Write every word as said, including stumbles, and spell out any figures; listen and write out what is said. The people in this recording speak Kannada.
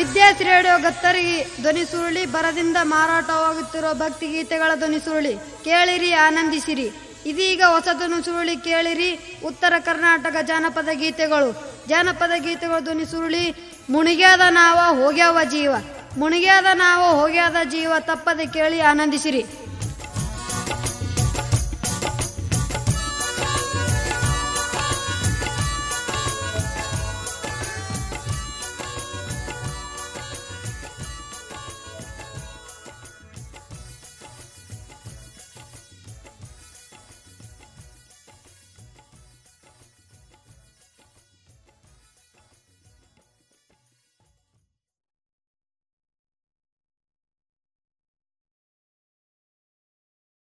ವಿದ್ಯಾಶ್ರೀ ರೇಡಿಯೋ ಗತ್ತರಿಗೆ ಧ್ವನಿ ಸುರುಳಿ ಬರದಿಂದ ಮಾರಾಟವಾಗುತ್ತಿರುವ ಭಕ್ತಿಗೀತೆಗಳ ಧ್ವನಿ ಸುರುಳಿ ಕೇಳಿರಿ, ಆನಂದಿಸಿರಿ. ಇದೀಗ ಹೊಸ ಧ್ವನಿ ಸುರುಳಿ ಕೇಳಿರಿ, ಉತ್ತರ ಕರ್ನಾಟಕ ಜಾನಪದ ಗೀತೆಗಳು. ಜಾನಪದ ಗೀತೆಗಳ ಧ್ವನಿ ಸುರುಳಿ ಮುಣಿಗ್ಯಾದ ನಾವ ಹೋಗ್ಯಾವ ಜೀವ, ಮುಣಿಗ್ಯಾದ ನಾವ ಹೋಗ್ಯಾದ ಜೀವ, ತಪ್ಪದೆ ಕೇಳಿ ಆನಂದಿಸಿರಿ.